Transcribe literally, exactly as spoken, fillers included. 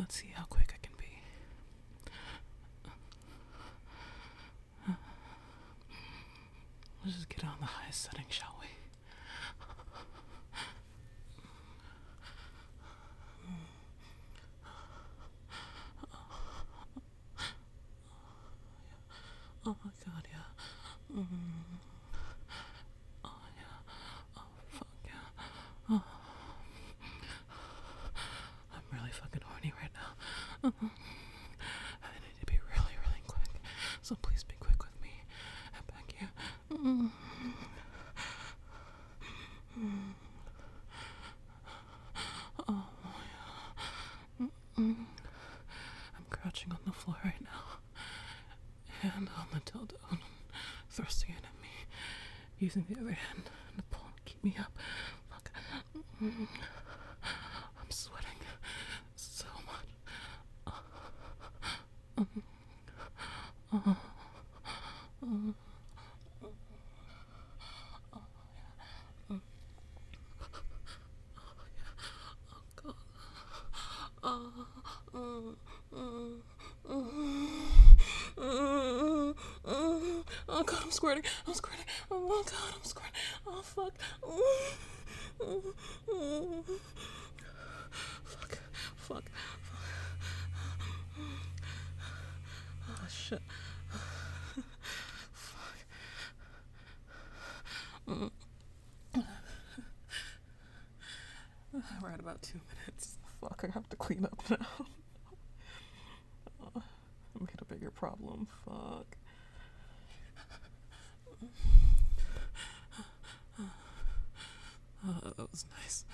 Let's see how quick I can be. Let's just get on the highest setting, shall we? Oh my god, yeah. Mm. Oh yeah. Oh fuck yeah. Oh. I'm really fucking horny right now. I need to be really, really quick. So please be quick with me. And back here. Mm. Mm. Oh yeah. Mm-mm. I'm crouching on the floor right now. Hand on the dildo, thrusting it at me, using the other hand to pull and keep me up. Fuck. Mm. I'm sweating so much. Uh, uh, uh, uh, Oh god, I'm squirting. I'm squirting. Oh god, I'm squirting. Oh fuck. Fuck. Fuck. Oh shit. Fuck. We're at about two minutes. Fuck, I have to clean up now. Oh, I made a bigger problem. Fuck. Oh, that was nice.